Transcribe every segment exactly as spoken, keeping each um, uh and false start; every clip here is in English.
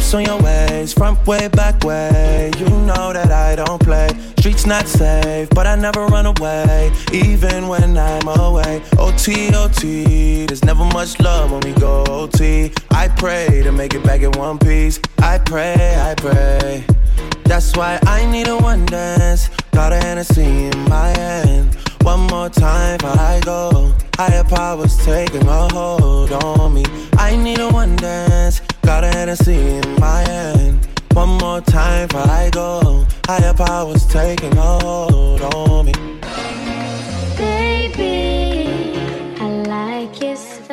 Ice on your ways, front way, back way. You know that I don't play. Streets not safe, but I never run away, even when I'm away. O T, O T, there's never much love when we go O T. I pray to make it back in one piece. I pray, I pray. That's why I need a one dance. Got a Hennessy in my hand. One more time before I go. Higher powers taking a hold on me. I need a one dance. Got a Hennessy in my hand. One more time before I go. Higher powers taking a hold on me. Baby, I like it so.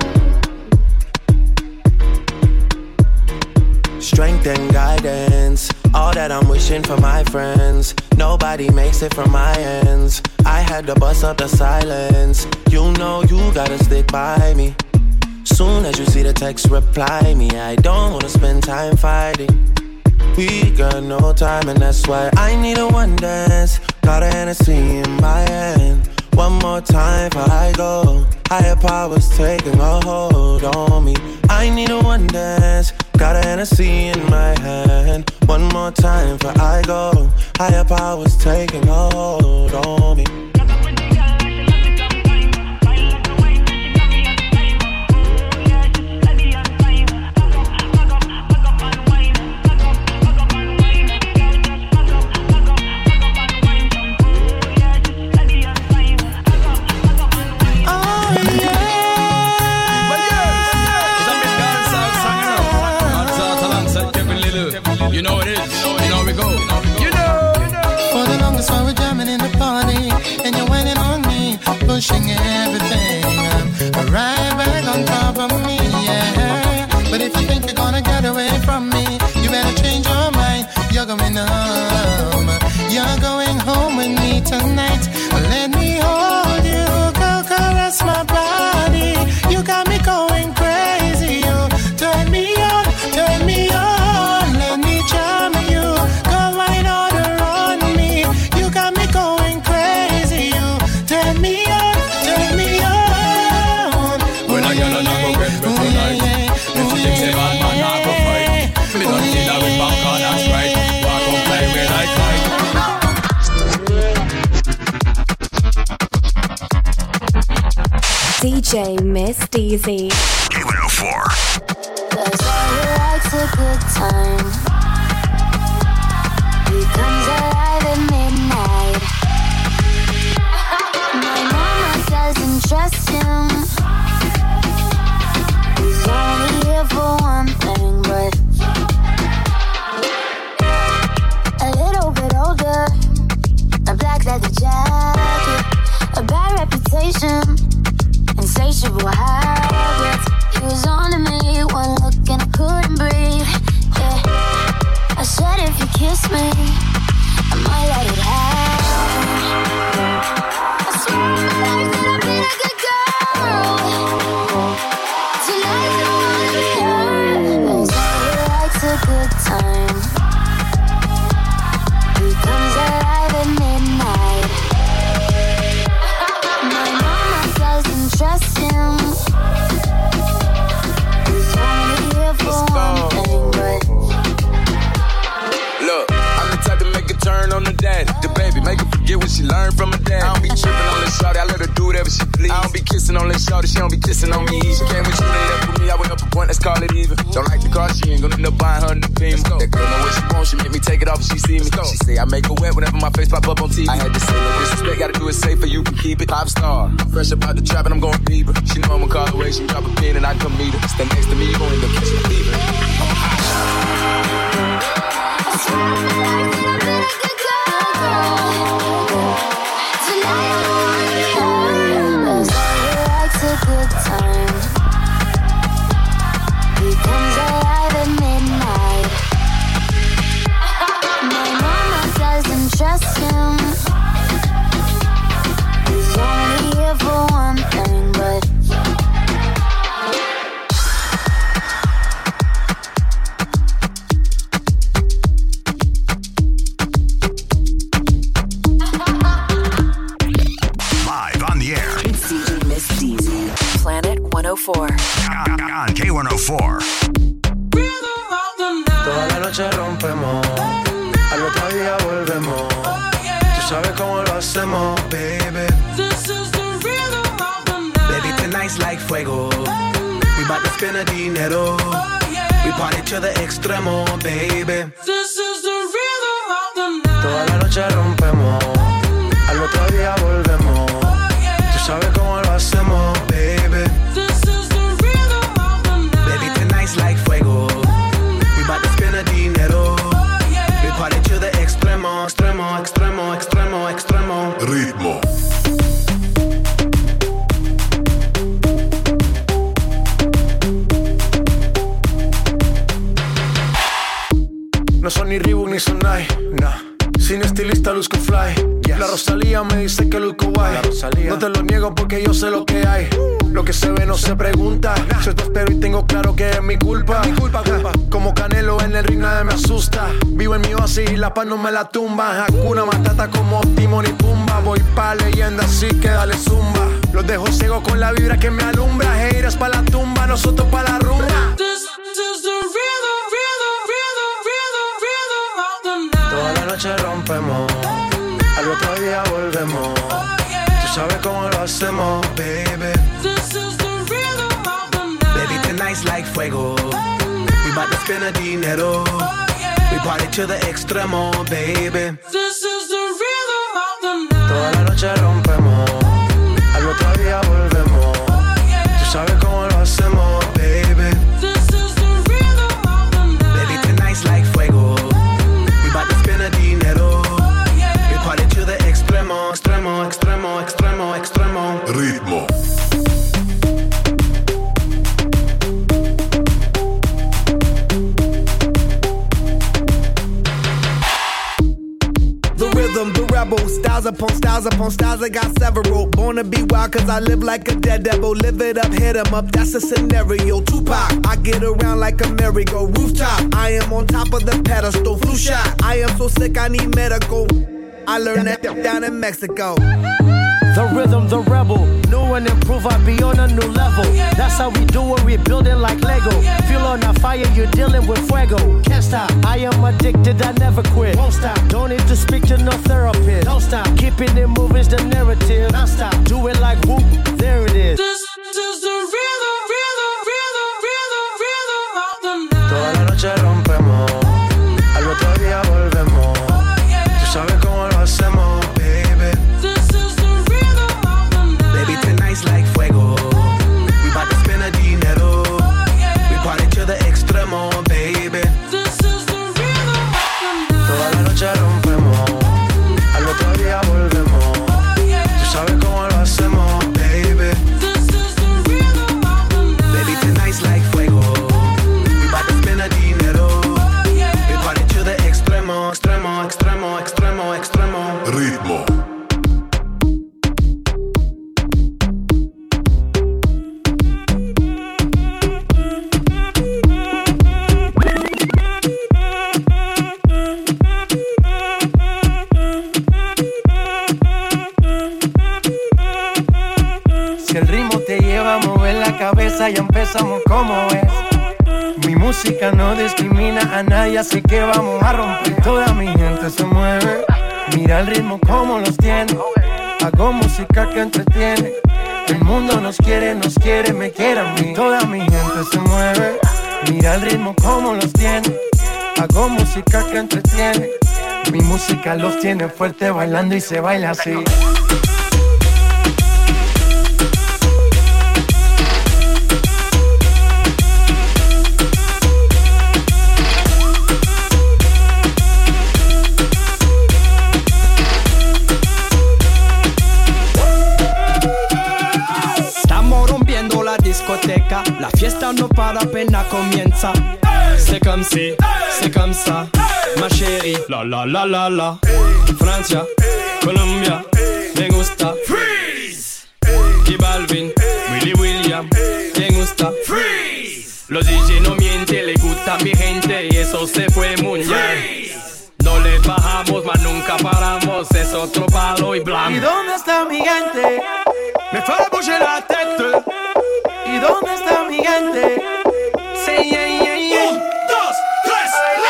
Strength and guidance, all that I'm wishing for my friends. Nobody makes it from my ends. I had to bust up the silence. You know you gotta stick by me. Soon as you see the text, reply me. I don't wanna spend time fighting. We got no time and that's why I need a one dance. Got a Hennessy in my hand. One more time before I go. Higher powers taking a hold on me. I need a one dance. Got a Hennessy in my hand. One more time before I go. Higher powers taking a hold on me. You know it is, you know we go, you know. For the longest while we're jamming in the party, and you're whining on me, pushing everything. I'm right back on top of me, yeah. But if you think you're gonna get away from me, you better change your mind. You're going home, you're going home with me tonight. Let me hold you, go caress my body. You got me going crazy, you turn me on, turn me on. D J Miss Deezy. K one oh four. Cause all likes a good time. He comes alive at midnight. My mama doesn't trust him. He's only here for one thing, but a little bit older, a black leather jacket, a bad reputation. Insatiable habits. He was on to me, one look and I couldn't breathe. Yeah, I said if you kiss me, I might let it happen. I swear on my life that I've been a good girl. Tonight I don't wanna be hurt. Cause he likes a good time. He comes alive at midnight. My mama doesn't trust him. He's only here for one thing, but look, I'm the type to make a turn on the daddy. The baby, make her forget what she learned from her dad. I don't be tripping on this shawty, I let her do whatever she please. I don't be kissing on this shawty, she don't be kissing on me. She came with you, they left with me, I went up a point, let's call it even. Don't like the car, she ain't gonna end up buying her new beam. That girl know what she wants, she make me take it off if she see me. She say I make her wet whenever my face pop up on T V. I had to say no disrespect, gotta do it safer, you can keep it. Pop star, fresh about the trap and I'm going deeper. She know I'ma call away, she drop a pin and I come meet her. Stay next to me, you gon' end up catching a fever. I swear on my life that I've been a good girl. Tonight I don't wanna be hurt. Cause he likes a good time. He comes alive at midnight. My mama doesn't trust him. He's only here for one thing, but Live on the air. It's D J Miss Deezy, Planet one oh four. On K one oh four. Rhythm of the Toda la noche rompemos, al otro día volvemos. Tú sabes cómo lo hacemos, baby. This is the rhythm of the night. Baby, tonight's like fuego. We bout to spend the dinero. We party to the extremo, baby. This is the rhythm of the night. Toda la noche rompemos, al otro día volvemos. Tú sabes cómo lo hacemos, baby. This is the rhythm of the night. Baby, tonight's like fuego. We bout to spend the dinero. We party to the extremo, extremo, extremo, extremo, extremo. Ritmo. No son ni Reebok ni Sonai, nah. Sin estilista luzco fly, yes. La Rosalía me dice que luzco guay. No te lo niego porque yo sé lo que hay. Lo que se ve no se pregunta, nah. Yo te espero y tengo claro que es mi culpa, mi culpa, culpa. Como Canelo en el ring nadie me asusta. Vivo en mi oasis y la paz no me la tumba. Hakuna Matata como Timon y Pumba. Voy pa' leyenda así que dale zumba. Los dejo ciego con la vibra que me alumbra. Haters pa' la tumba, nosotros pa' la rumba. This is the rhythm, rhythm, rhythm, rhythm, rhythm of the night. Toda la noche rompemos, al otro día volvemos. Tú sabes cómo lo hacemos, baby. This is the rhythm of the night. Baby, tonight's like fuego. We bout to spend the dinero. We party to the extremo, baby. This is the rhythm of the night. Toda la noche rompemos, al otro día volvemos. Tú sabes cómo lo hacemos, baby. This is the rhythm of the night. Baby, tonight's like fuego. We bout to spend the dinero. We party to the extremo, extremo, extremo, extremo, extremo. Ritmo. The rebel, styles upon styles upon styles, I got several. Born to be wild cause I live like a dead devil. Live it up, hit 'em up, that's a scenario. Tupac, I get around like a merry-go. Rooftop, I am on top of the pedestal. Flu shot, I am so sick I need medical. I learned that down in Mexico. The rhythm, the rebel. New and improve, I be on a new level. That's how we do it, we build it like Lego. Feel on a fire, you're dealing with fuego. Can't stop, I am addicted, I never quit. Won't stop, don't need to speak to no therapist. Don't stop, keeping it moving's the narrative. Non stop, do it like whoop, there it is. This is the rhythm, rhythm, rhythm, rhythm, rhythm of the night. Toda la noche rompemos, al otro día volvemos. Tú sabes cómo lo hacemos, baby. This is the rhythm of the night. Baby, tonight's like fuego. We bout to spend the dinero. We party to the extremo, baby. This is the rhythm of the night. Toda la noche rompemos, al otro día volvemos. Tú sabes cómo lo hacemos, baby. This is the rhythm of the night. Baby, tonight's like fuego. We bout to spend the dinero. We party to the extremo, extremo, extremo, extremo, extremo. Ritmo. Si el ritmo te lleva a mover la cabeza, ya empezamos como es. Mi música no discrimina a nadie, así que vamos a romper. Toda mi gente se mueve, mira el ritmo como los tiene. Hago música que entretiene. El mundo nos quiere, nos quiere, me quiere a mí. Toda mi gente se mueve, mira el ritmo como los tiene. Hago música que entretiene. Mi música los tiene fuerte bailando y se baila así. La fiesta no para, apenas comienza. C'est comme si, c'est comme ça, ma chérie. La la la la la. Francia, Colombia, me gusta. Freeze. Y Balvin, Willy William, me gusta. Freeze. Los D J no mienten, le gusta a mi gente y eso se fue muy bien. No le bajamos, mas nunca paramos, es otro palo y blanco. ¿Y dónde está mi gente? Me fait bouger la tête. ¿Y dónde está mi gente? Sí, yeah, yeah, yeah. Un, dos, tres,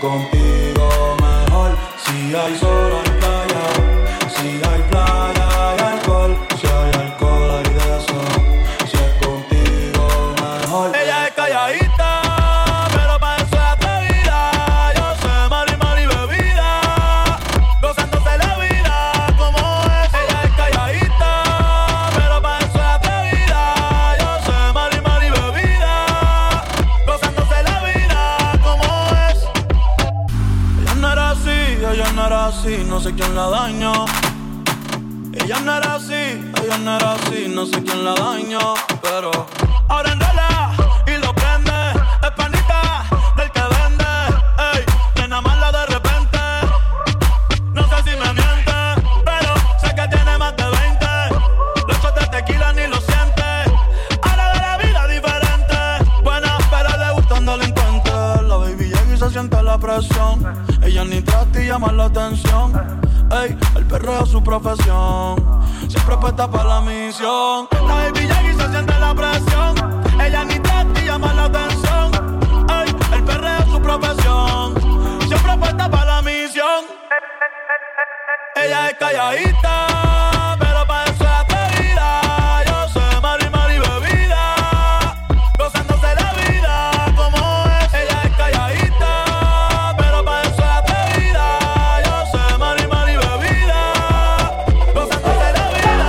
contigo mejor. Si hay sol hay playa, si hay playa hay alcohol, si hay alcohol hay de eso. Si es contigo mejor. Ella es calladita, pero pa' eso es atrevida. Yo sé mari mari bebida, gozándose la vida como es. Ella es calladita, pero pa' eso es atrevida. Yo sé mari mari bebida, gozándose la vida como es. Ella no era así, ella no era así, no sé quién la dañó. Ella no era así, ella no era así, no sé quién la dañó. Pero ahora enrola y lo prende, es panita del que vende. Ey, nena mala de repente, no sé si me miente, pero sé que tiene más de veinte. Los shots de tequila ni lo siente. Ahora de la vida diferente, buena pero le gusta un delincuente. La baby llega y se siente la presión. Ella ni trata y llama la atención. Ey, el perreo es su profesión, siempre puesta para la misión. La baby llega y se siente la presión. Ella ni trata y llama la atención. Ey, el perreo es su profesión, siempre puesta para la misión. Ella es calladita, pero pa' eso es atrevida. Yo sé mari mari bebida, gozándose la vida como es. Ella es calladita, pero pa' eso es atrevida. Yo sé mari mari bebida, gozándose la vida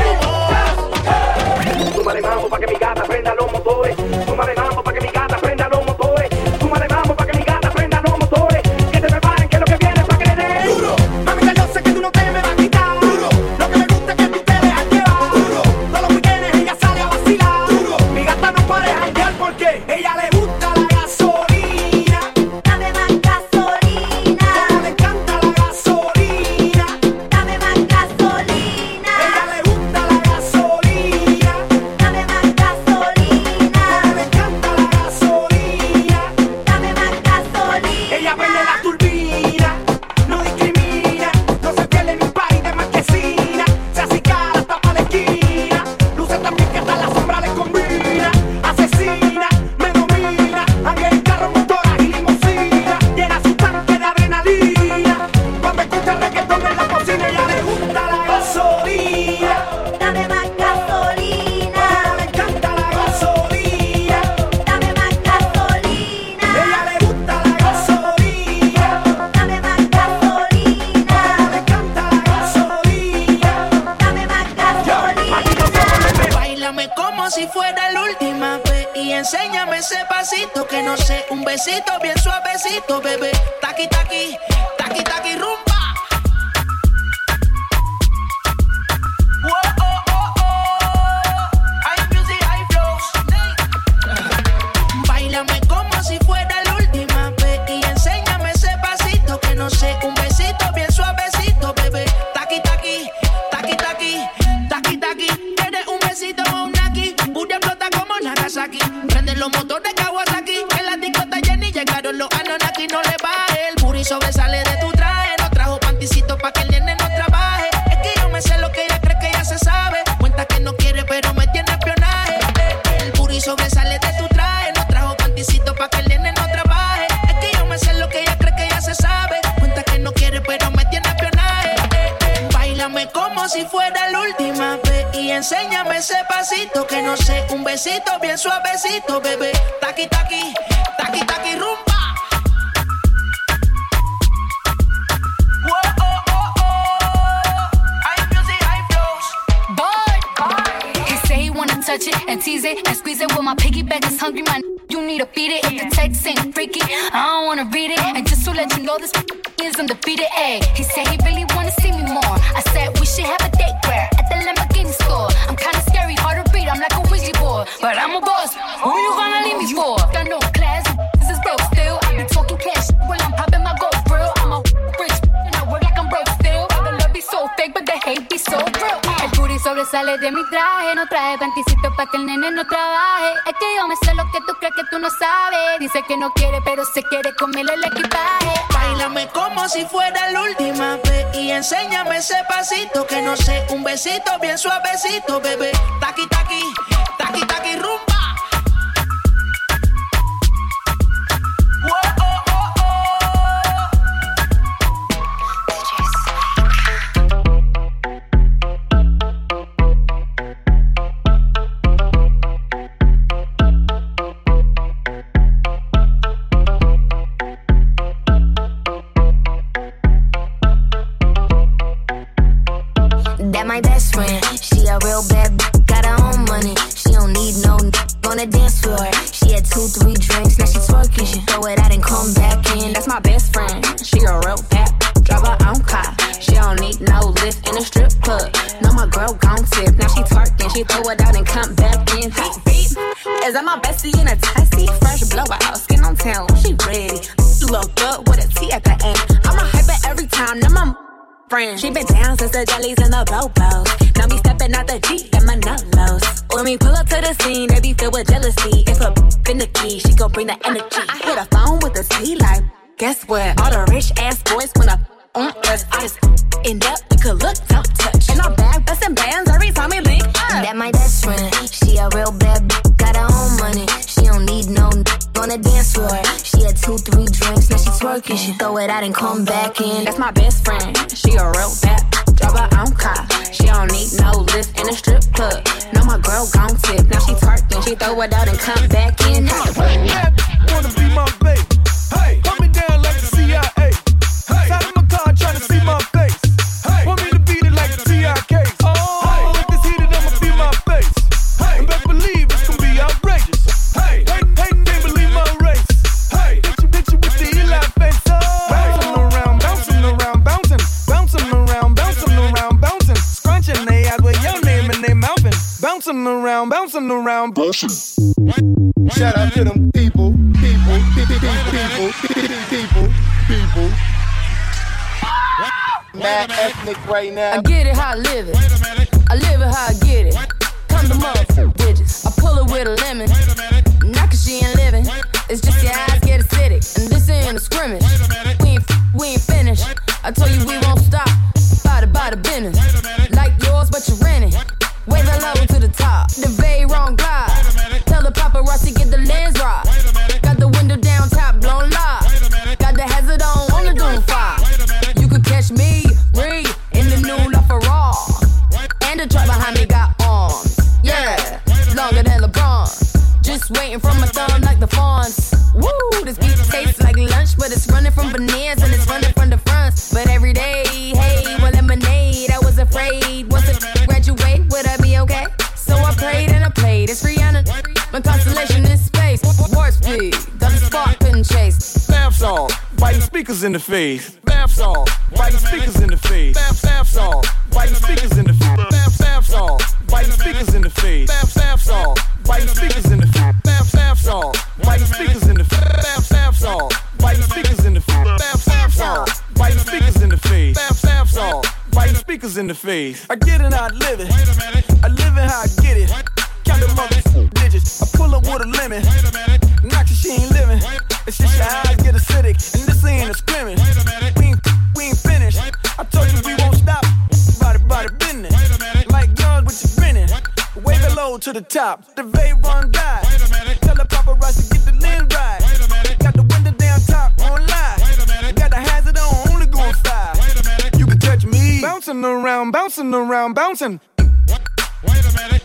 como es. Súmale mambo pa' que mi gata prenda los motores. Súmale mambo pa' que mi gata prenda los motores. Súmale mambo pa' que mi gata prenda los motores. Que se preparen que lo que viene es pa' que le den duro. Mamita, yo sé que tú no te me vas a quitar duro. Lo que me gusta es que tú te dejas llevar duro. Todos los weekendes ella sale a vacilar duro. Mi gata no para de janguear porque ella le gusta la gasolina. Dame más gasolina. Le encanta la gasolina. Dame más gasolina. Ella le gusta la gasolina. Dame más gasolina. Le encanta la gasolina. Dame más gasolina. Ella prende la turbina, no discrimina, no se pierde ni un party de marquesina. Se acicala hasta pa' la esquina, luce también que hasta la sombra le combina. Asesina, me domina, anda en carro, motoras y limusina. Llena su tanque de adrenalina, cuando escucha reggaetón en la cocina. Ella le gusta la gasolina. Dame más gasolina. Le encanta la gasolina. Dame más gasolina. Ella le gusta la gasolina. Dame más gasolina. Le encanta la gasolina. Dame más gasolina. Báilame como si fuera la última vez y enséñame ese pasito que no sé, un besito bien suavecito, bebé. Taqui taqui, taqui taqui rumba. Whoa, oh, oh, oh. Hay music, hay flows. Báilame como si fuera la última vez y enséñame ese pasito que no sé, un besito bien suavecito, bebé. Taqui taqui, taqui taqui, taqui taqui. ¿Quieres un besito o un naki? Pura flota como Nagasaki. Prende los motores Kawasaki. En la discota Jenny llegaron los Anunnaki. No le baje, el booty sobresale de tu traje. No trajo panticito pa' que el nene no trabaje. Es que yo me sé lo que ella cree que ya se sabe. Cuenta que no quiere pero me tiene espionaje. El booty sobresale de tu traje. No trajo panticito pa' que el nene no trabaje. Es que yo me sé lo que ella cree que ya se sabe. Cuenta que no quiere pero me tiene espionaje. Báilame como si fuera la última vez y enséñame ese pasito que no sé, un besito bien suavecito, bebé. Taqui taqui, taqui taqui rumba. Whoa, oh, oh, oh. Hay music, hay flows. Boy, he say he wanna touch it and tease it and squeeze it. Well, my piggyback is hungry, man. You need to feed it. If the text ain't freaky, I don't wanna read it. And just to let you know, this is undefeated. Ayy, he said he really wanna see me more. I said we should have a date where at the Lamborghini store. I'm kinda scary, hard to read. I'm like a Ouija board, but I'm a boss. Who you gonna leave me for? Got no class, this is broke still. I be talking cash when I'm popping my gold grill. I'm a rich and I work like I'm broke still. The love be so fake, but the hate be so real. El booty sobresale de mi traje. No traje panticito pa' que el nene no trabaje. Es que yo me sé lo que tú crees que tú no sabes. Dice que no quiere, pero se quiere comerle el equipaje. Báilame como si fuera la última vez y enséñame ese pasito que no sé, un besito bien suavecito, bebé. Taqui taqui, taqui taqui rumba. Whoa, oh, oh, oh. in. That's my best friend. She a real bad. Drive her own car. She don't need no lift in a strip club. No, my girl gon' tip. Now she twerking. She throw it out and come back in. Beep, beep. Is that my bestie in a testy? Fresh blowout. Skin on town. She ready. You look good with a T at the end. I'm a hyper every time. Now my friend. She been down since the jellies and the bobos. Now me stepping out the Jeep and my nullos. When we pull up to the scene, they be filled with jealousy. If a finicky, she gon' bring the energy. I hit a phone with a T like, guess what? All the rich ass boys wanna on us. I just end up, we could look, don't touch. And I'm back, bustin' bands every time we link up. That my best friend, she a real bad b- got her own money. She don't need no n- on the dance floor. She had two, three drinks, now she twerking. She throw it out and come back in. That's my best friend, she a real bad. Drive her own car, she don't need no lift in a strip club. No, my girl gon' tip, now she twerking. She throw it out and come back in. Wanna be my babe? Hey, put me down like the C I A. Hey, side of my car trying to see my face. Hey, want me to beat it like the T I Ks. Oh, hey, if it's heated, I'ma be my face. Hey, and best believe it's gonna be outrageous. Hey, hey, hey, can't believe my race. Hey, picture, picture with the Eli face. Oh, bouncing around, bouncing around, bouncing, bouncing around, bouncing around, bouncing, scrunching they eyes with your name and they mouthing, bouncing around, bouncing around, bouncing. Shout out to them people, people, people, people, people, people, people. Mad ethnic right now. I get it how I live it. I live it how I get it. Come to motherfucking digits. I pull it with a lemon. Not cause she ain't living. It's just your eyes get acidic. And this ain't a scrimmage. We ain't, we ain't finished. I told you we won't stop. By the, by the business. Like yours, but you're renting. Wave it low to the top. The very wrong glide. Tell the paparazzi get the lens right. Got the window down, top blown live. Got the hazard on, on the doom fire. You could catch me, read in the new LaFerrari. And the truck behind me got arms. Yeah, longer than LeBron. Just waiting for my thumb like the fawns. Woo, this beat tastes like lunch, but it's running from bananas and it's running from the fronts. But every day, hey, well, lemonade. I was afraid. Once I graduate, would I be okay? So I prayed and I played. It's Rihanna. My constellation in space. Warp speed. Does the spark couldn't chase. Bath song, biting speakers in the face. Bath song, biting speakers in the face. Bath, bath song, biting speakers in the face. Bath, bath song, biting speakers in the face. Bath, bath song, biting speakers in the face. Bath, bath song, biting speakers in the face. Bath, bath song, biting speakers in the face. Bath, bath song, biting speakers in the face. Bath, bath song, biting speakers in the face. I get it how I live it. I live it how I get it. Count the motherfucking digits. I pull up with a lemon. Not cause she ain't living. It's just your eyes get acidic. And this ain't a scrimmage. We ain't, we ain't finished. I told you we won't stop. Body, body business. Like yours, but you're grinning. Wave it low to the top. The vape run die. Tell the paparazzi get the lens right. Got the window down top on live. Got the hazard on, only going five. You can touch me. Bouncing around, bouncing around, bouncing. Wait a minute.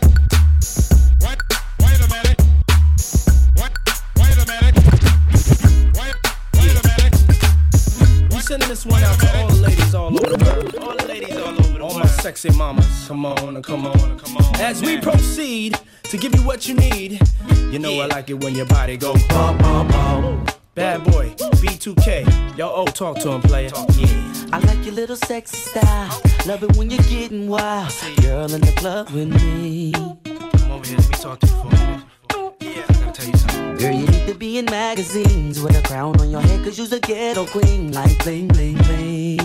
Wait, wait a minute. Wait, wait a minute. Wait, wait a minute. We sending this one out to all the ladies all over the world. All the ladies all over the world. All my sexy mamas. Come on, come on, come on. As we proceed to give you what you need. You know I like it when your body goes bum, bum, bum. Bad boy, B two K. Yo, oh, talk to him, player. Yeah. I like your little sexy style. Love it when you're getting wild. Girl in the club with me. Come over here, let me talk to you for a minute. Yeah, I gotta tell you something. Girl, you need to be in magazines with a crown on your head, cause you's a ghetto queen. Like bling, bling, bling.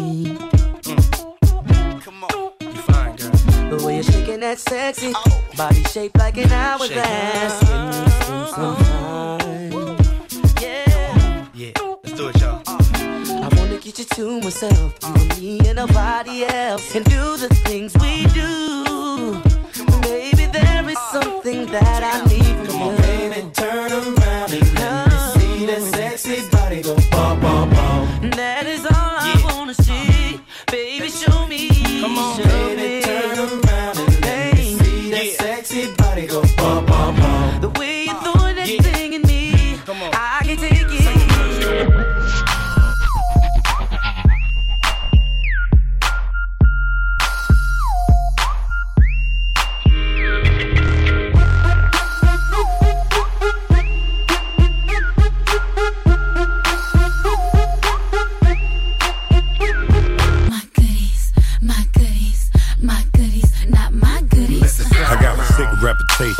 Mm. Come on, you fine, girl. The way you're shaking that sexy oh. Body shaped like an hourglass. Give me some time. Yeah. Yeah, let's do it, y'all. I wanna get you to myself, you and me and nobody else, and do the things we do. Baby, there is something that I need from you. Come on, baby, turn around and let me see that sexy body go bum, bum, bum. That is all I wanna see. Baby, show me. Come on, show baby, me. turn around and let me see that yeah. sexy body go bum, bum, bum. The way you're throwing that yeah. thing in me, come on. I can take it.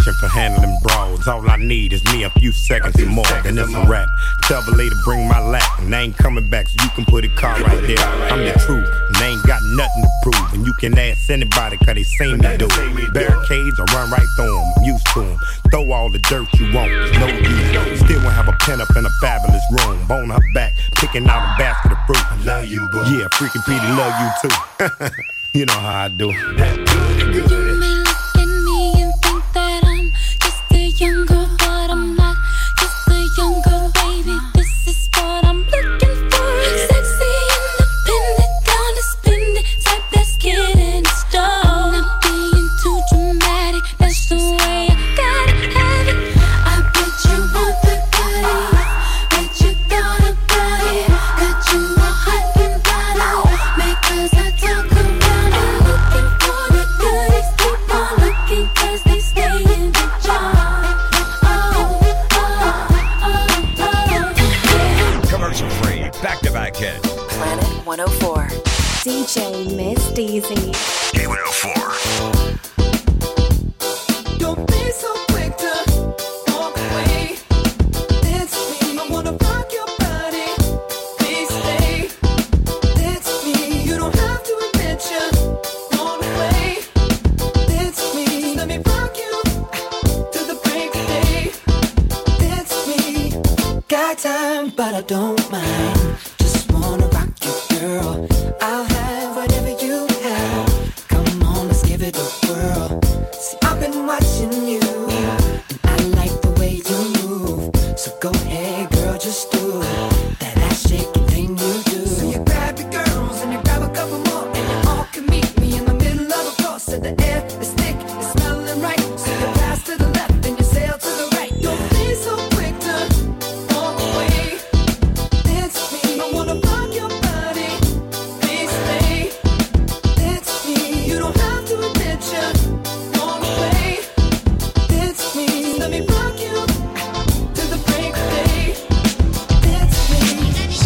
passion for handling brawls. All I need is me a few seconds and more, then it's a rap. Tell the lady bring my lap, and I ain't coming back, so you can put a car right there. I'm the truth, and they ain't got nothing to prove. And you can ask anybody, cause they seen me do it. Barricades, I run right through them, I'm used to them. Throw all the dirt you want, there's no use. Still won't have a pen up in a fabulous room. Bone her back, picking out a basket of fruit. I love you, boo. Yeah, freaking Petey love you too. You know how I do. That good, good. You may look at me and think that I'm just a young girl, but I'm not just a young girl, baby. This is what I'm looking for. Sexy, independent, gonna spend it, type that's getting it started. Not being too dramatic, that's the way I gotta have it. I bet you want the goodie, bet you gonna buy it. Got you a hot and bottle, because I talk around. Looking for the goodies, keep on looking, cause they stay in the jar. Oh, oh, oh, oh, oh. Commercial free, back-to-back hit. Planet one oh four. D J Miss Deezy. K one oh four. Don't be so quick to walk away. It's me. I wanna rock your body. Please stay. It's me. You don't have to admit you want away. It's me. Let me rock you to the break of day. It's me. Got time, but I don't mind. Just wanna rock you, girl. I'll have whatever you have. Come on, let's give it a whirl. See, I've been watching you, and I like the way you move. So go ahead, girl, just do that ass shaking thing you do. So you grab your girls and you grab a couple more, and you all can meet me in the middle of the floor. So the air is thick, it's smelling right. So you pass to the left and you sail to the right. Don't be so quick to walk away. It's me. I wanna rock your body. Please stay. It's me. You don't have to admit you want away. It's me. Let me rock you to the break of day. It's me.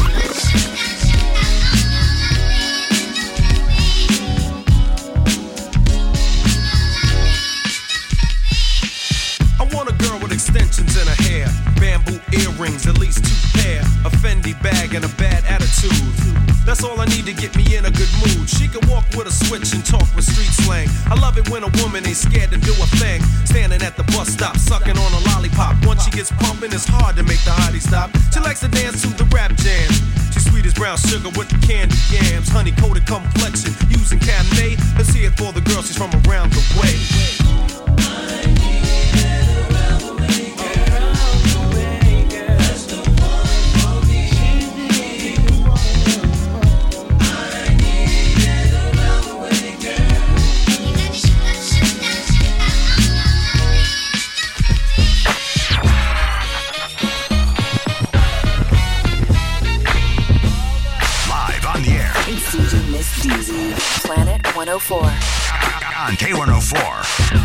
I want a girl with extensions in her hair, bamboo earrings, at least two pair, a Fendi bag and a bad attitude. That's all I need to get me in a good mood. She can walk with a switch and talk with street slang. I love it when a woman ain't scared to do a thing. Standing at the bus stop, sucking on a lollipop. Once she gets pumping, it's hard to make the hottie stop. She likes to dance to the rap jam. She's sweet as brown sugar with the candy yams. Honey coated complexion, using Cabernet. Let's hear it for the girl, she's from around the way. Planet one oh four. On K one oh four.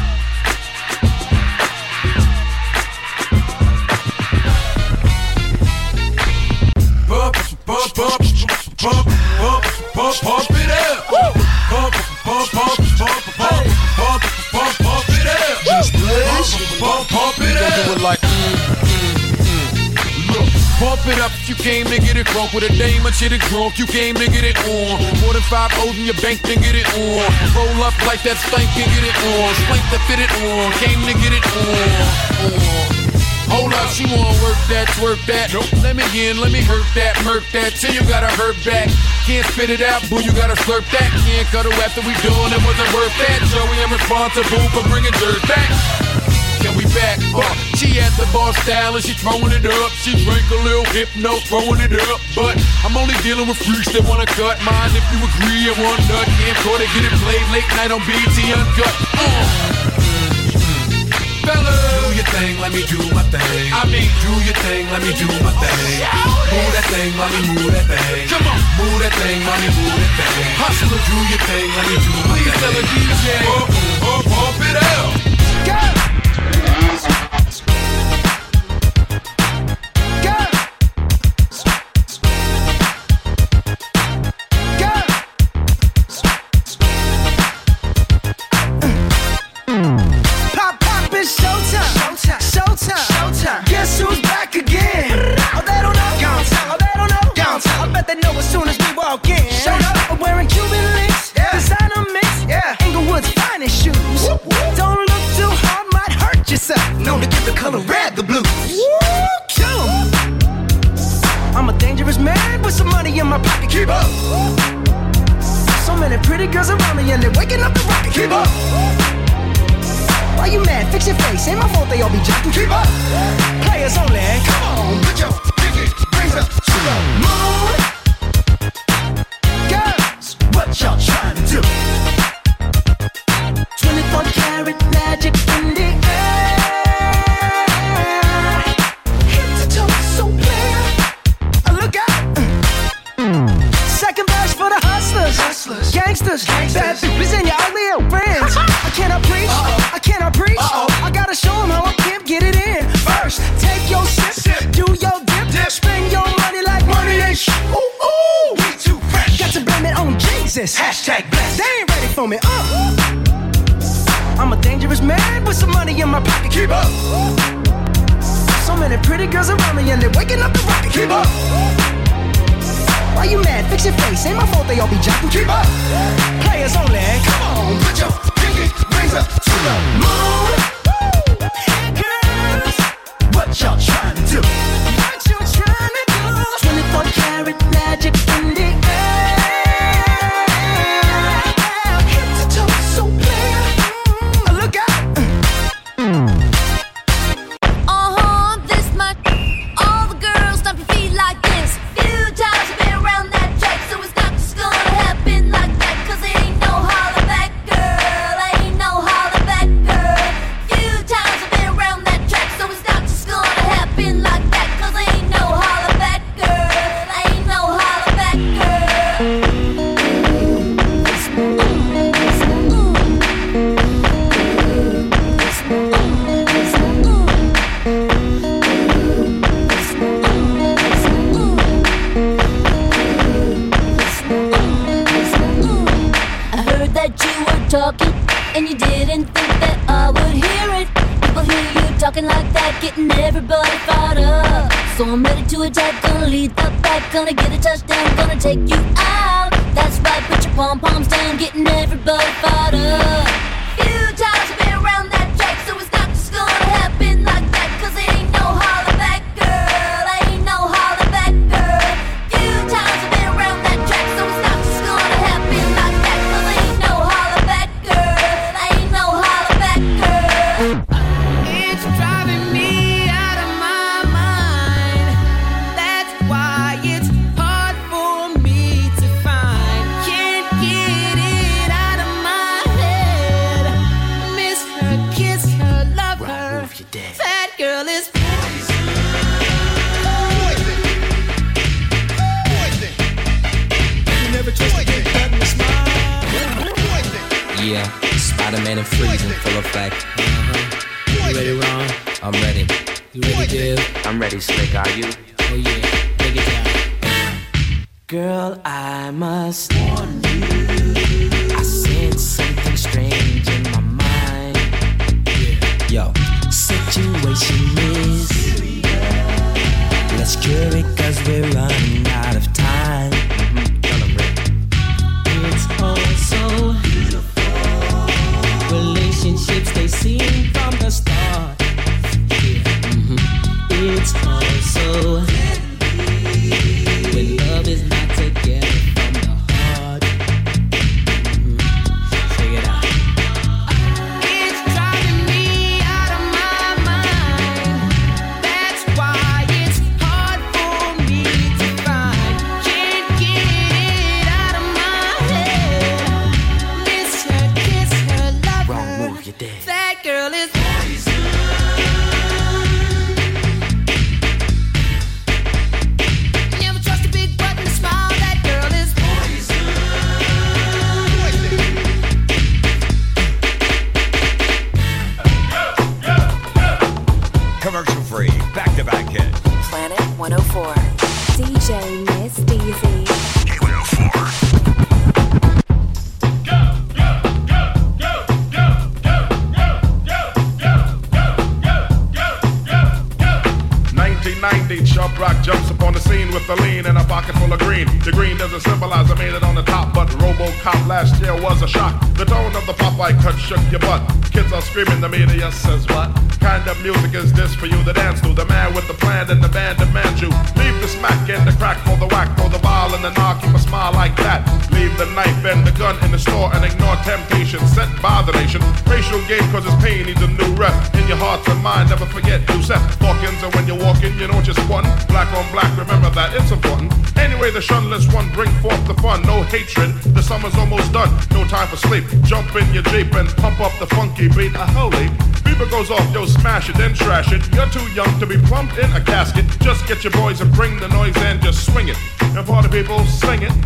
Pump, pump, pump, pump, pump, pump, pump it up. Pump, pump, pump, pump, pump, pump, pump, pump it up. Just push, pump, pump it up. Do it like mm, mm, mm. Look, pump it up if you came to get it drunk with a dame and shit it drunk. You came to get it on. More than five O's in your bank, then get it on. Roll up like that stank and get it on. Spank to fit it on. Came to get it on. on. Hold up, she wanna work that, twerk that. Nope. Let me in, let me hurt that, murk that. Till you gotta hurt back. Can't spit it out, boo, you gotta slurp that. Can't cut her after we done, it wasn't worth that. Joey, I'm responsible for bringing dirt back. Can we back up? She at the bar style and she throwing it up. She drink a little hypno, throwing it up. But I'm only dealing with freaks that wanna cut mine. If you agree, and one nut can't cut it. Get it played late night on B E T Uncut. Uh. Fellas, do your thing, let me do my thing. I mean, do your thing, let me do my thing. Move that thing, let me move that thing. Come on, move that thing, let me move that thing. Hustler, do your thing, let me do my Please thing. Please tell the D J, pump, pump, pump it out. Go! It's showtime. they know as soon as we walk in. Shut up. I'm wearing Cuban links, Yeah. designer mix, Yeah. Inglewood's finest shoes. Whoop, whoop. Don't look too hard, might hurt yourself. Known to give the color red the blues. Woo, kill 'em. I'm a dangerous man with some money in my pocket. Keep up. So many pretty girls around me and they're waking up the rocket. Keep up. Why you mad? Fix your face. Ain't my fault they all be jacking. Keep up. Players only. Come on, put your pinky rings up to the moon. Girls, What y'all trying to do? twenty-four karat magic in the air. Head to toe, so clear. Uh, Look out. Second verse for the hustlers. Hustlers. Gangsters. Gangsters. Bad bitches and your ugly old friends. I cannot preach. Uh-oh. I cannot preach. Uh-oh. I gotta show them how I can get it in. First, take your sip. Sip. Do your dip. Dip. Spend your money like money ain't sh- Ooh, ooh, we too fresh. Got to blame it on Jesus. Hashtag blessed. They ain't ready for me. Uh. I'm a dangerous man with some money in my pocket. Keep up. So many pretty girls around me and they're waking up the rocket. Keep up. Why you mad? Fix your face. Ain't my fault they all be jacking. Keep up. Players only. Come on, put your pinky rings up to the moon. Girls, What y'all trying to do? what you trying to do? twenty-four karat magic in the air. Head to toe, so clear. Uh, Look out. Uh-huh, this much. All the girls stomp your feet like this. Few times you've been around that track, so it's not just gonna happen like that. Cause it ain't no holler back, girl. Ain't no holler back, girl. Few times I've been around that track, so it's not just gonna happen like that. Cause it ain't no holler back, girl. Ain't no holler back, I heard that you were talking, and you didn't think that I would hear it. People hear you talking like that, getting everybody fired up. So I'm ready to attack, gonna lead the pack, gonna get a touchdown, gonna take you out. That's right, put your pom-poms down, getting everybody fired up. Few times I've been around that track, so it's not just gonna happen like that. Cause it ain't no holler back, girl. Ain't no holler back, girl. Few times I've been around that track, so it's not just gonna happen like that. Cause ain't no holler back, girl. Ain't no holler back, girl. It's driving me out of my mind. That's why it's hard for me to find. Can't get it out of my head. Miss her, kiss her, love her. That girl is You never trust a big button to smile. Yeah, Spider-Man and freezing, full effect. Uh-huh. You ready, Ron? I'm ready. You ready, Div? I'm ready, Slick. Are you? Oh yeah, take it down. Girl, I must warn you. I sense something strange in my mind. Yo, Situation is serious. Let's cure it cause we're running out of time. It's all so beautiful. Relationships, they seem from the start. Mhm. It's all so deadly. When love is not together from the heart. Mhm. Check it out. It's driving me out of my mind. That's why it's hard for me to find. Can't get it out of my head. Miss her, kiss her, love Wrong her. move, you're dead. That girl is never trust a big button to smile. That girl is Commercial free, back to back hit. Planet one oh four. D J Miss Deezy. K one oh four. nineteen ninety, Chubb Rock jumps upon the scene with a lean and a pocket full of green. The doesn't symbolize I made it on the top, but RoboCop last year was a shock. The tone of the Popeye cut shook your butt. Kids are screaming, the media says what? Kind of music is this for you to dance to? The man with the plan and the band demands you. Leave the smack and the crack for the whack, throw the ball and the knock, keep a smile like that. Leave the knife and the gun in the store and ignore temptation sent by the nation. Racial game cause it's pain needs a new rep. In your heart and mind, never forget you set Hawkins, and when you're walking, you know just one. Black on black, remember that it's important. Anyway, the shunless one bring forth the fun. No hatred, the summer's almost done. No time for sleep. Jump in your Jeep and pump up the funky beat. A holy beeper goes off, yo, smash it, then trash it. You're too young to be plumped in a casket. Just get your boys and bring the noise and just swing it. And party people, sing it.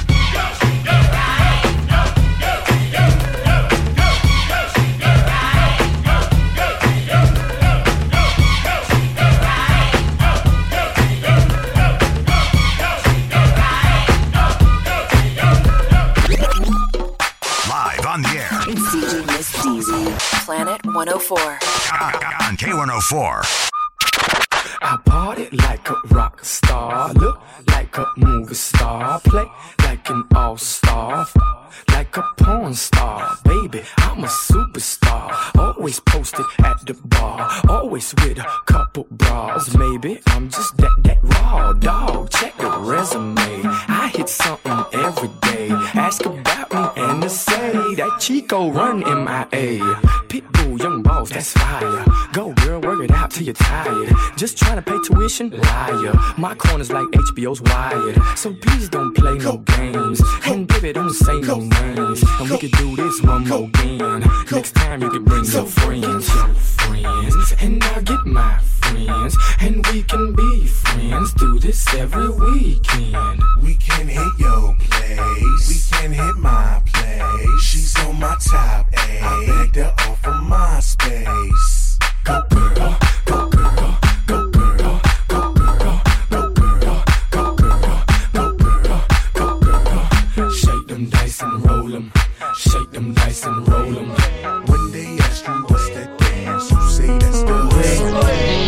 On the air. It's D J Miss Deezy, Planet one oh four. On K one oh four. I party like a rock star, look like a movie star, play like an all-star, like a porn star. Baby, I'm a superstar, always posted at the bar, always with a couple bras. Maybe I'm just that, that raw dog, check the resume. I hit something every day, ask about me and they say that Chico run M I A. Pitbull, young boss, that's fire. Go girl, work it out till you're tired. Just trying to pay tuition, liar. My corner's like H B O's Wired, so please don't play no games. And baby, don't say no names. And we could do this one more again. Next time you can bring your friends, your friends, and I'll get my friends, and we can be friends. Do this every weekend. We can hit your place, we can hit my place. She's on my top A, I begged her off of my space. Go girl, go girl, go girl, go girl, go girl, go girl, go girl, go girl. Shake them dice and roll them, shake them dice and roll them. When they ask you what's that dance, you say that's the way.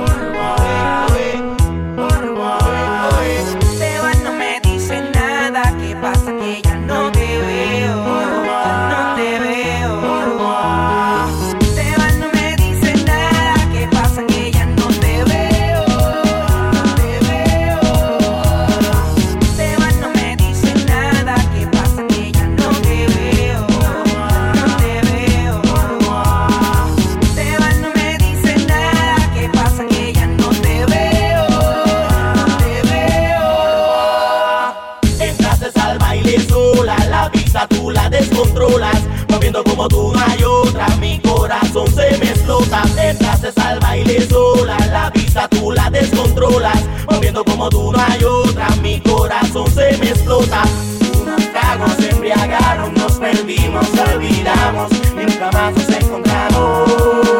Esteban no me dice nada, ¿qué pasa? Que ya no te veo, no te veo. Esteban no me dice nada, ¿qué pasa? Que ya no te veo, no te veo. Esteban no me dice nada, ¿qué pasa? Que ya no te veo, no te veo. Esteban no me dice nada, ¿qué pasa? Que ya no te veo, no te veo. Entraste al baile sola, la pista tú la descontrolas, moviendo como tú no hay otra, mi corazón se me explota. Entraste al baile sola, la pista tú la descontrolas, moviendo como tú no hay otra, mi corazón se me explota. Unos tragos se embriagaron, nos perdimos, olvidamos y nunca más nos encontramos.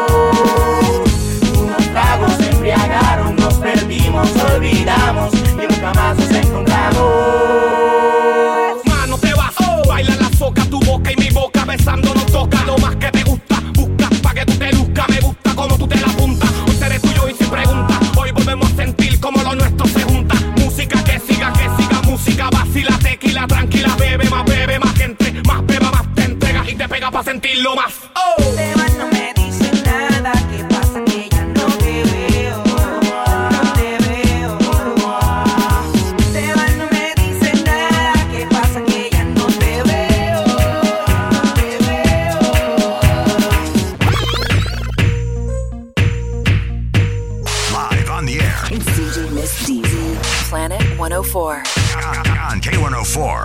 Unos tragos se embriagaron, nos perdimos, olvidamos y nunca más nos encontramos. Mano, te vas, baila la soca, tu boca y mi boca besando nos toca. Lo más que te gusta, busca pa' que tú te luzcas. Me gusta como tú te la apuntas, hoy seré tuyo y sin pregunta. Hoy volvemos a sentir como lo nuestro se junta. Música que siga, que siga, música vacila, tequila, tranquila, bebe más, bebe más gente, más beba, más te entregas y te pega pa' sentirlo más. Oh. Esteban no me dice nada, ¿qué pasa? Que ya no te veo, no te veo. Esteban no me dice nada, ¿qué pasa? Que ya no te veo, no te veo. Live on the air. It's D J Miss Deezy, Planet one oh four. On K one oh four.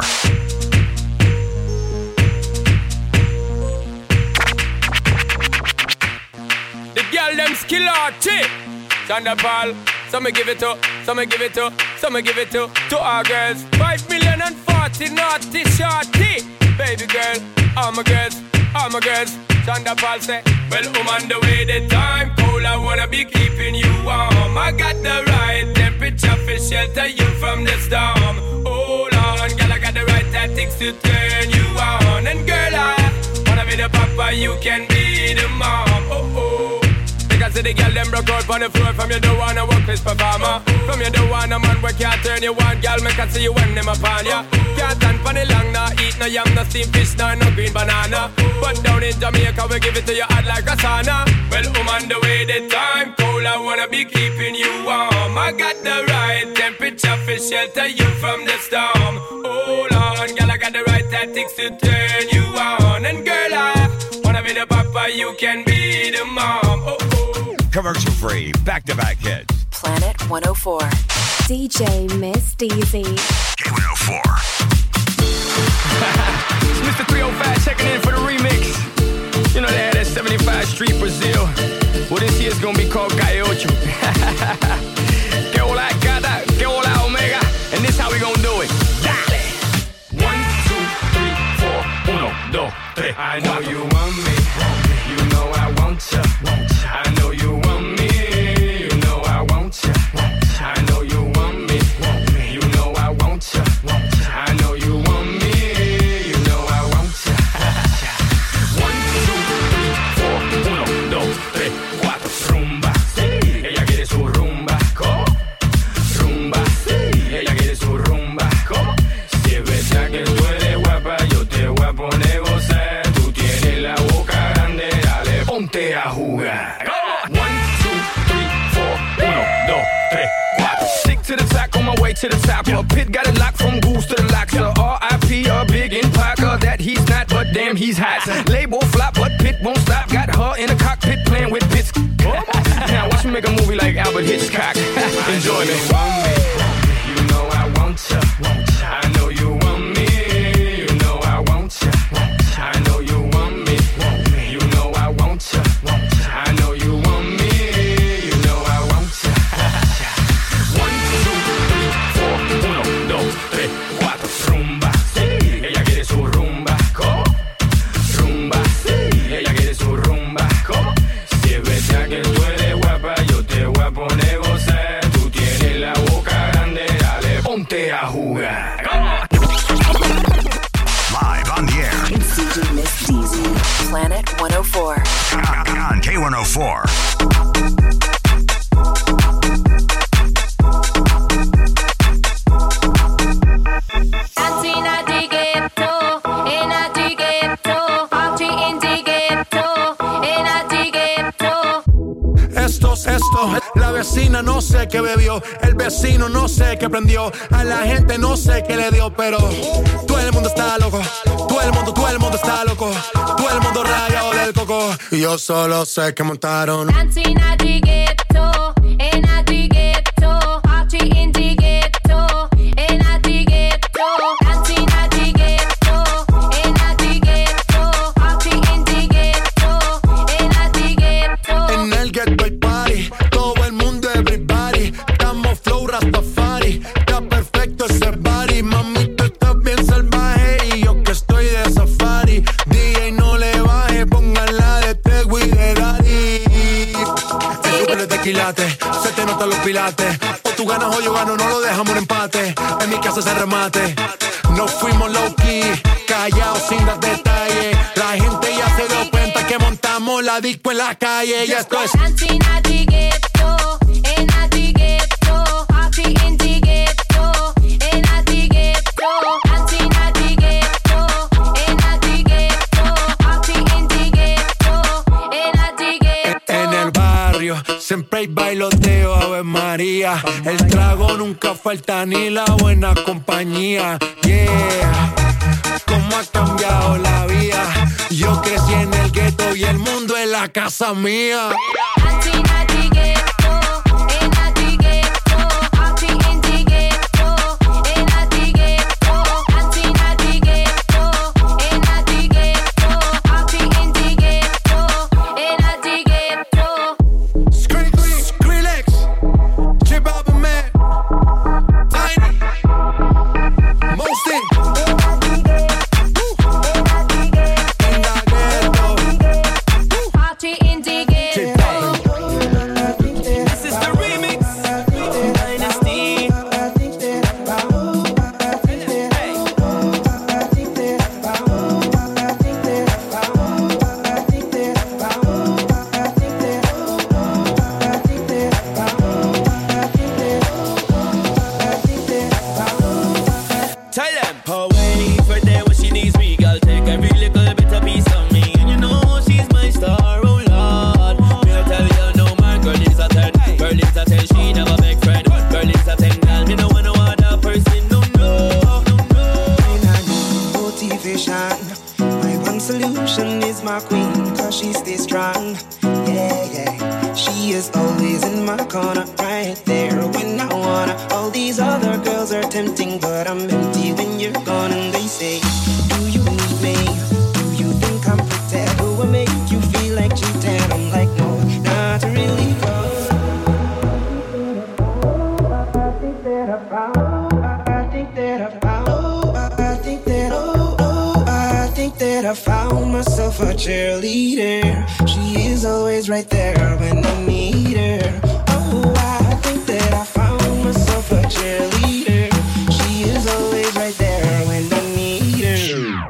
The girl them skill arty. Thunderball, some me give it to, some me give it to, some me give it to, to our girls. Five million and forty naughty shorty. Baby girl, all my girls, all my girls. Thunderball say, well, I'm on the way, the time cold, I wanna be keeping you warm. I got the right temperature for shelter you from the storm. Hold on, girl, I got the right tactics to turn you on. And girl, I wanna be the papa, you can be the mom. Oh, oh. Because the girl them broke out on the floor. From you don't wanna work this performer. From you don't wanna man where can't turn you on. Girl, make I see you when them upon ya. no yam, no steamed fish, nor no green banana. But down in Jamaica, we give it to you hot like a sauna. Well, I'm on the way, the time cold, I wanna be keeping you warm. I got the right temperature for shelter you from the storm. Hold on, girl, I got the right tactics to turn you on. And girl, I wanna be the papa, you can be the mom. Oh, oh. Commercial free, back-to-back hits. Planet one oh four. D J Miss Deezy. K one oh four. It's Mister three oh five checking in for the remix. You know they had that seventy-five Street Brazil. Well, this year's gonna be called Calle Ocho. Que hola gata, que hola omega. And this how we gonna do it. Dale! One, two, three, four. Uno, dos, tres. I know you want me. You know I want ya. I know you want me. You know I want ya. I know you want me. You know I want ya. I know you want me. You know I want ya. One, two, three, four. Uno, dos, tres, cuatro. Rumba. Ella quiere su rumba. ¿Cómo? Rumba. Ella quiere su rumba. ¿Cómo? Si es verdad que tú eres guapa, yo te voy a poner gozar. Tú tienes la boca grande, dale, ponte a jugar. One, two, three, four. Uno, dos, tres, cuatro. Stick to the track on my way to the top. A pit got it locked from goose to the locks. So R I P a big in Parker that he's not, but damn he's hot. Label flop, but Pit won't stop. Got her in the cockpit playing with bits. Now watch me make a movie like Albert Hitchcock. Enjoy me. You know I want ya. I know you want me. You know I want ya. I know you want me. You know I want ya. I know you want me. You know I want ya. One, two, three, four. Uno, dos, tres, cuatro. Rumba. Ella quiere su rumba. ¿Cómo? Rumba. Ella quiere su rumba. ¿Cómo? Si es verdad que tú eres guapa, yo te voy a poner gozar. Tú tienes la boca grande, dale, ponte a jugar. Live on the air. It's D J Miss Deezy. Planet one oh four. On K one oh four. Dancing at the ghetto, in at the ghetto, party in the ghetto, in at the ghetto. Estos, esto, la vecina no sé qué bebió, el vecino no sé qué prendió, a la gente no sé qué le dio, pero todo el mundo está loco, todo el mundo, todo el mundo está loco, todo el mundo rayado del coco, y yo solo sé que montaron. Dancing at the ghetto, in at the ghetto, party in the ghetto, in at the ghetto. Dancing at the ghetto, in at the ghetto, party in the ghetto, in at the ghetto. En el ghetto hay party, todo el mundo everybody, estamos flow Rastafari, está perfecto ese body, mami tú estás bien salvaje y yo que estoy de safari, D J no le baje, pónganla de Tego y de Daddy. El super de tequilate, se te notan los pilates, o tú ganas o yo gano, no lo dejamos en empate, en mi casa se remate, nos fuimos low key, callados sin dar detalles, la gente ya se dio cuenta que montamos la disco en la calle, y esto es Dancing at the ghetto, in at the ghetto, party in the ghetto, in at the ghetto. Dancing at the ghetto, in at the ghetto, party in the ghetto, in at the ghetto. en el barrio, siempre hay bailoteo, Ave María, el trago nunca falta ni la buena compañía, yeah, cómo ha cambiado la vida, yo crecí en el gueto y el mundo es la casa mía. Dancing at the ghetto, in at the ghetto, party in the ghetto, in at the ghetto. Dancing at the ghetto, in at the ghetto, party in the ghetto, in at the ghetto. Skrillex, J Balvin, man, Tiny, Mosty, Party in the ghetto. This is the remix. Dynasty. Tell them. Her way for there when she needs me, girl, take every little bit of piece of me. And you know she's my star, oh Lord. Me I tell you, no man, girl is a ten. Girl is a ten, she never make friend. Girl is a ten, girl, me no want no other person, no, no, no, no. When I need motivation, my one solution is my queen, cause she stays strong. Yeah, yeah. She is always in my corner, right there when I wanna. All these other girls are tempting, but I'm empty when you're gone. And they say, do you need me? Do you think I'm pretty? Do I make you feel like cheating? I'm like, no, not really, cause I think that I found, I think that I found, oh, I think that, oh, oh, I think that I found myself a cheerleader. She is always right there when I need her. Oh, I think that I found myself a cheerleader. She is always right there when I need her.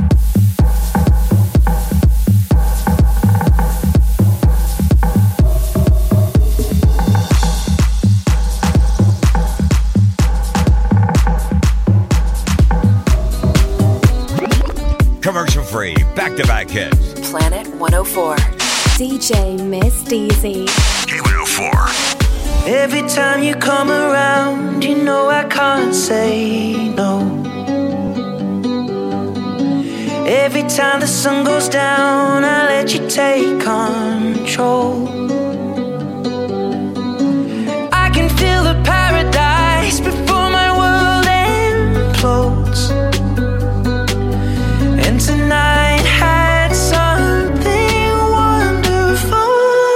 Commercial free, back-to-back hits. Planet one oh four. D J Miss Deezy. K one oh four. Every time you come around, you know I can't say no. Every time the sun goes down, I let you take control. I can feel the paradise before my world implodes. And tonight had something wonderful.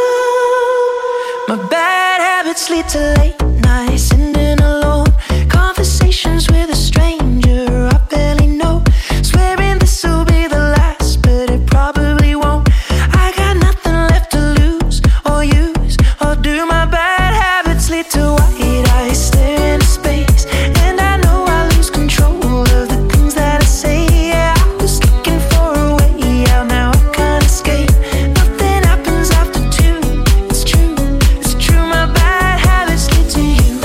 My bad habits lead to late nights, sitting alone. Conversations with a stranger I barely know. Swearing this will be the last, but it probably won't. I got nothing left to lose or use or do. My bad habits lead to white eyes staring into space, and I know I lose control of the things that I say. Yeah, I was looking for a way out, now I can't escape. Nothing happens after two. It's true, it's true. My bad habits lead to you.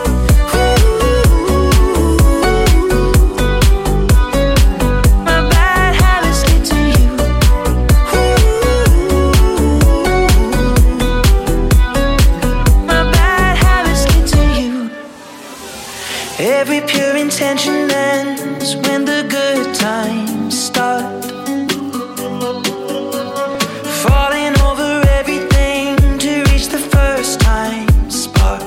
My bad habits lead to you. My bad habits lead to you. Every pure intention ends when the good times start. Falling over everything to reach the first time spark.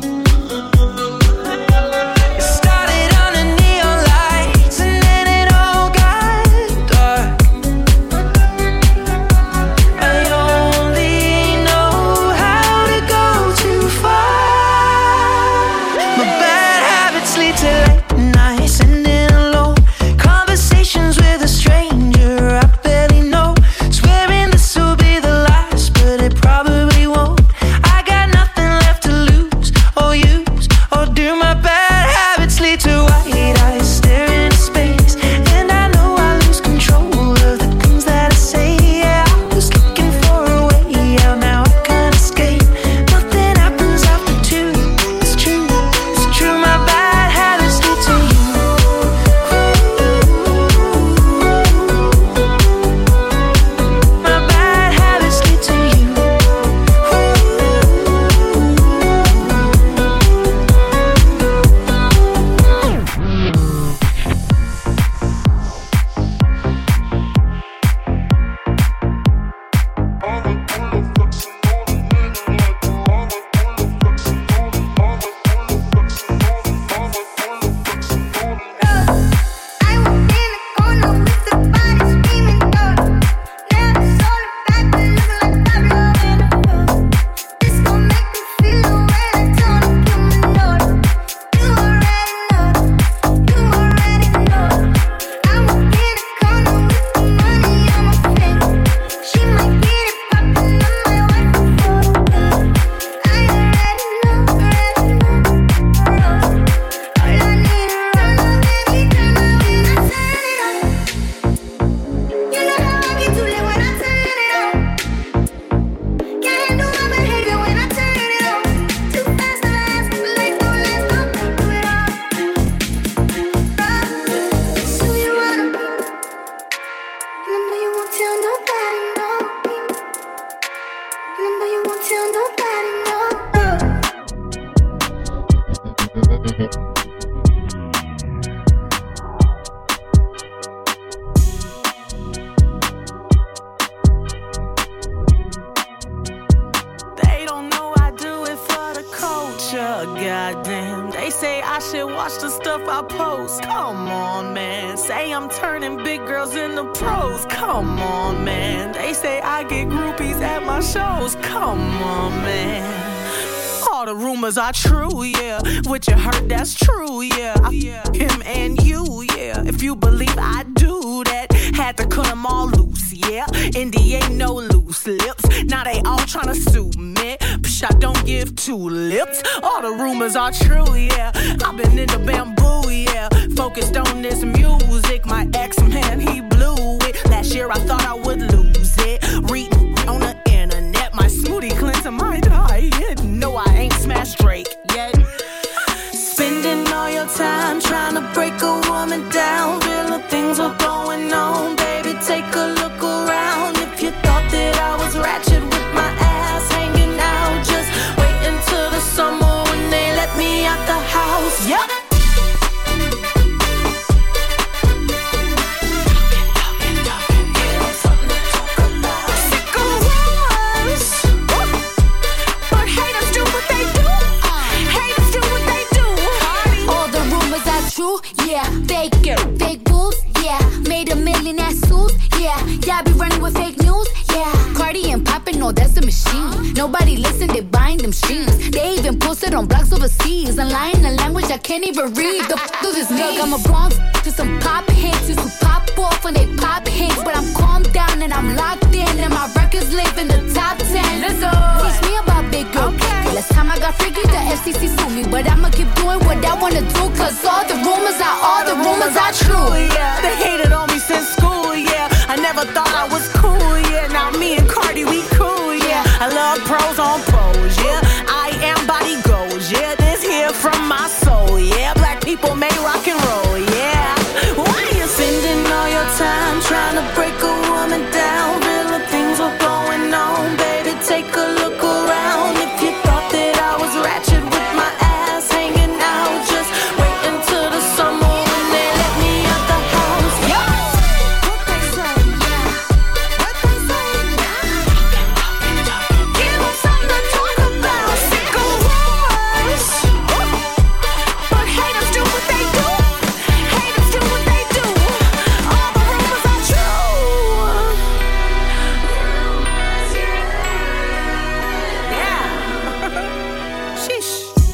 It started under neon lights and then it all got dark. I only know how to go too far. My bad habits lead to late nights, ending alone. Conversations with a stranger watch the stuff I post. Come on, man. Say I'm turning big girls into pros. Come on, man. They say I get groupies at my shows. Come on, man. All the rumors are true, yeah. What you heard, that's true, yeah. I, him and you, yeah. If you believe I do that, had to cut them all loose, yeah. Indy ain't no loose lips. Now they all tryna sue me. Psh, I don't give two lips. All the rumors are true, yeah. I've been in the bamboo, yeah. Focused on this music. My ex, man, he blew it. Last year I thought I would lose it. Reading on the internet, my smoothie cleanser might die. No, I ain't smashed Drake yet. Spending all your time trying to break a woman down. Real things are going on, baby. Take a look around. If you thought that I was ratchet with my ass hanging out, just wait until the summer when they let me out the house. Yep. Yeah, fake it, fake boobs, yeah. Made a million ass suits, yeah. Yeah, I be running with fake news, yeah. Cardi and poppin', no, that's the machine. Nobody listen, they buying them streams. They even posted on blogs overseas. And lying a language I can't even read. The f*** do this milk, I'm a bronze to some pop hits. Used to pop off when they pop hits. But I'm calmed down and I'm locked in. And my records live in the top ten. Let's go. Teach me about big girl. Okay. Last time I got freaky, the F C C sued me. But I'ma keep doing what I wanna do. Cause all the rumors are all the rumors are true, yeah. They hated on me since school, yeah. I never thought I was cool, yeah. Now me and Cardi, we cool, yeah. I love pros on pros, yeah. I am body goals, yeah. This here from my soul, yeah. Black people may rock and roll, yeah. Why you spending all your time trying to break a woman down? Real things are going on, baby. Take a look around. If you thought that I was ratchet with my ass hanging out, just wait until the summer when they let me out the house. Yo! What they say? What they say? Give them something to talk about. Sick of wars. But haters do what they do. Haters do what they do. All the rumors are true. Yeah. Sheesh.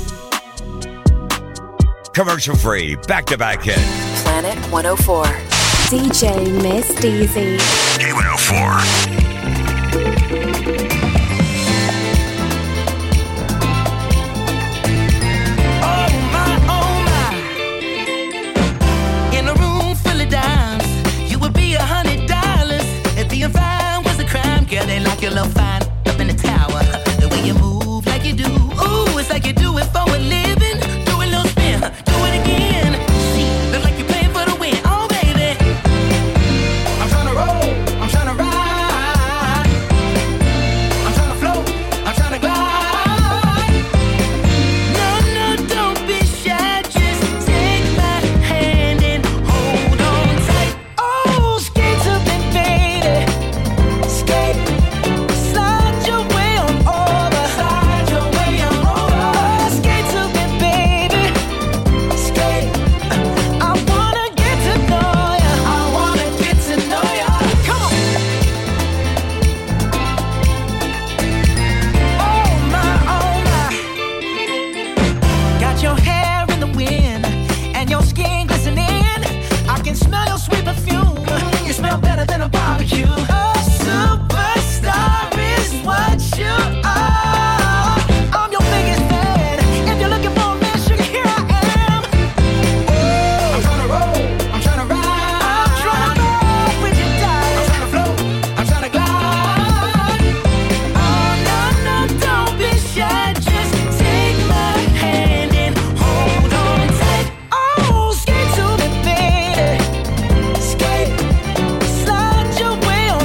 Commercial free, back-to-back hit. Planet one oh four. D J Miss Deezy. K one oh four. In a room full of dimes, you would be a hundred dollars. If being fine was a crime, girl, they like your little fine up in the tower. The way you move like you do, ooh, it's like you do it for a living. Do a little spin, do it again. See, look like you playing for the win. Oh, baby, I'm tryna roll, I'm tryna ride, I'm tryna float, I'm tryna glide. No, no, don't be shy, just take my hand and hold on tight. Oh, skate to me, baby, skate, slide your way on over, slide your way on over. Oh, skate to me, baby, skate. I wanna get to know ya, I wanna get to know ya. Come on. Oh my, oh my. Got your hair in the wind and your skin glistening. I can smell your sweet perfume. You smell better than a barbecue. A superstar is what you are. I'm your biggest fan. If you're looking for a man, sugar, here I am. I'm tryna roll, I'm tryna ride, I'm tryna roll with you, darling. I'm tryna float, I'm tryna glide. Oh no, no, don't be shy, just take my hand and hold on tight. Oh, skate to me, baby, skate, slide your way on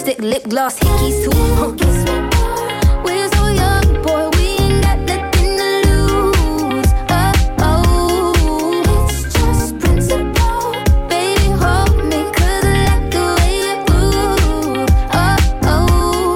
lipstick, lip gloss, hickeys too. Huh. We're so young, boy, we ain't got nothing to lose. Oh, oh, it's just principle. Baby, hold me, 'cause I like the way you move. Oh, oh,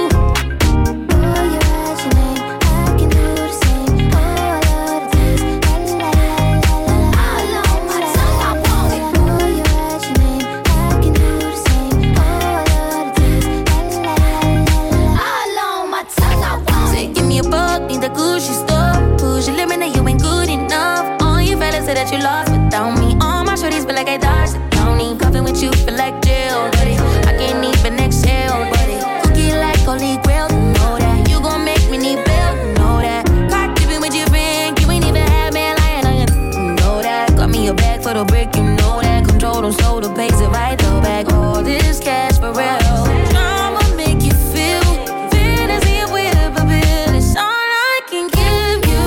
boy, you write your name, I can do the same. Oh, I love the taste, la la la la la. All on my tongue, I want it. Boy, you write your name, I can do the same. Oh, I love the taste, la la la la la. All on my tongue, I want it. Say, give me a buck in the Gucci store. Push your limit, now you ain't good enough. All you fellas say that you lost without me. All my shorties feel like I dodged the county. Cuffing with you feel like jail, buddy. I can't even exhale, buddy. Cookie like holy grail, you know that. You gon' make me need bail, you know that. Caught dipping with your friend, you ain't even had man lying on you, you know that. Got me a bag for the brick, you know that. Control them slow, the pace it right though back. All this cash for real. I'ma make you feel fantasy with a bill. It's all I can give you.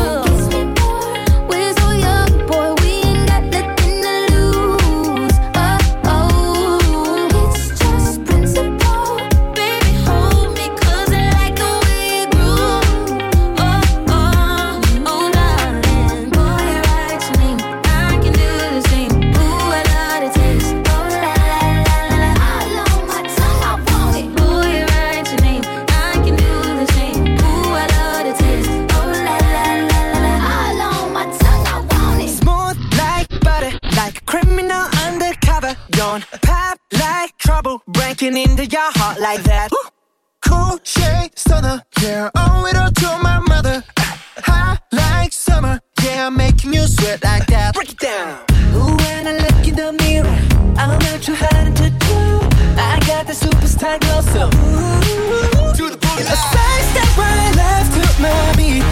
We're so young, boy, we ain't got nothing to lose. Oh, oh, it's just principle. Baby, hold me, 'cause I like the way you groove. Oh, oh, oh, darling. Boy, you write your name, I can do the same. Ooh, I love the taste. Oh, la, la, la, la, la. All on my tongue, I want it. Boy, you write your name, I can do the same. Ooh, I love the taste. Oh, la, la, la, la, la. All on my tongue, I want it. Smooth like butter, like a criminal undercover. Don't pop like trouble, breaking into your heart like that. Cool shade stunner, yeah, owe it all to my mother. Hot like summer, yeah, I'm making you sweat like that. Break it down. Ooh, when I look in the mirror, I'm not too hard to do. I got the superstar glow, so ooh, to the boogie. A side step right left to my beat.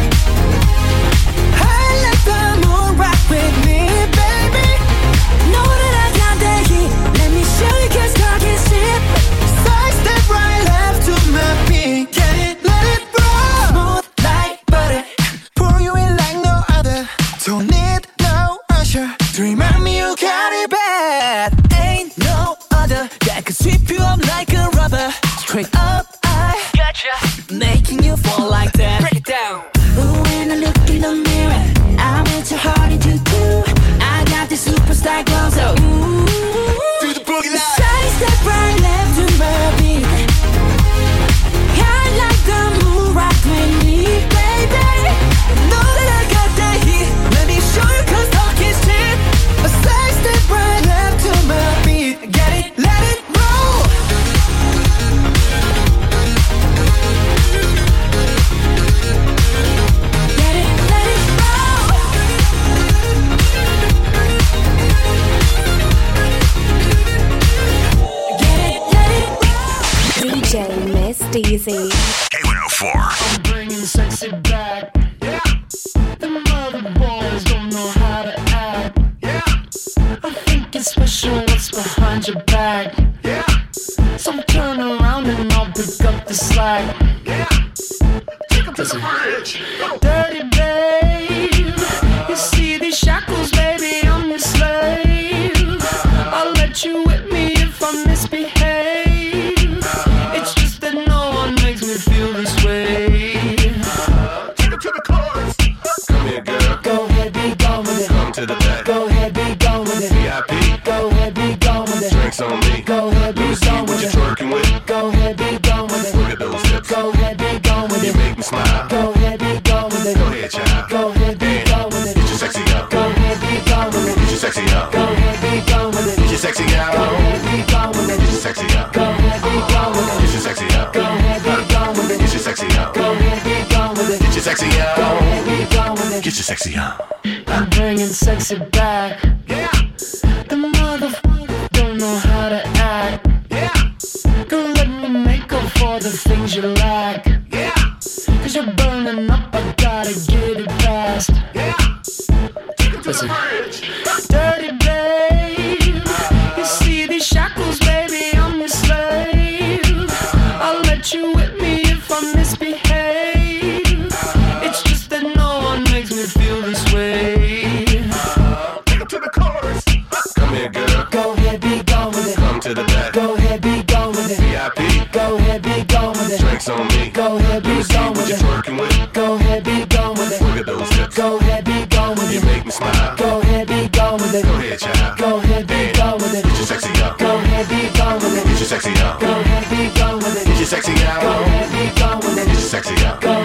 I like the moon rock with me, baby. Know that I got that heat. Let me show you, 'cause talk is cheap. Side step right left to my beat. Get it, let it roll. Smooth like butter, pour you in like no other. Don't need no usher to remind me you got it bad. Ain't no other that could sweep you up like a rubber. Straight up, I gotcha, making you fall like that. Break it down. Ooh, when I look in the mirror, I'm into hard to do. I got the superstar glow, so ooh, do the boogie line. Side step right left to my beat. I like the moon rock with me, baby. Know that I got that heat. Let me show you, 'cause talk is cheap. A side step right left to my beat. Get it, let it roll. Get it, let it roll. Get it, let it roll. D J Miss Deezy. K one oh four. I'm bringing sexy back. Yeah. The mother boys don't know how to act. Yeah. I think it's special what's behind your back. Yeah. So turn around and I'll pick up the slack. Yeah. Take 'em to the bridge. Dirty babe. You see these shackles, baby, I'm your slave. I'll let you whip me if I misbehave. It's just that no one makes me feel this way. Take it to the chorus. Come here, girl. Go ahead, be gone with it. Come to the back. Go ahead, be gone with it. V I P. Go ahead, be gone with it. Drinks on me. Go ahead, be Let me see gone what with you're it. twerking with. Go ahead, be gone with it. Look at those hips. Go ahead, be gone with You it. make me smile. Go ahead, be gone with it. Go ahead, child. Go ahead, be gone with it. Get your sexy out. Go ahead, be gone with it. Get your sexy out. Go ahead, be gone with it. Get your sexy out. Go ahead, be gone with it. Get your sexy out. Go ahead, be gone with it. Get your sexy out. Go ahead, be gone with it. Get your sexy out. Go ahead, be gone with it. Get your sexy out. Go ahead, be gone with it. Get your sexy out. I'm bringing sexy back. Yeah. The motherfucker don't know how to act. Yeah. Go let me make up for the things you lack. Yeah. 'Cause you're burning up, I gotta get it fast. Yeah. Take it to Listen. the bridge. Dirty babe. You see these shackles, baby, I'm your slave. I'll let you whip me if I misbehave. It's just that no one makes me feel this way. Take it to the chorus. Come here, girl. Go ahead, be gone with it. Come to the back. Go ahead, be gone with it. V I P. Go gone with it. You make me smile. Go ahead, be gone with it. Go ahead, child. Go ahead, be gone with it. Get your sexy up. Go ahead, be gone with it. Get your sexy up. Go ahead, be gone with it. Get your sexy out. Go ahead, be gone with it. Get your sexy up. Go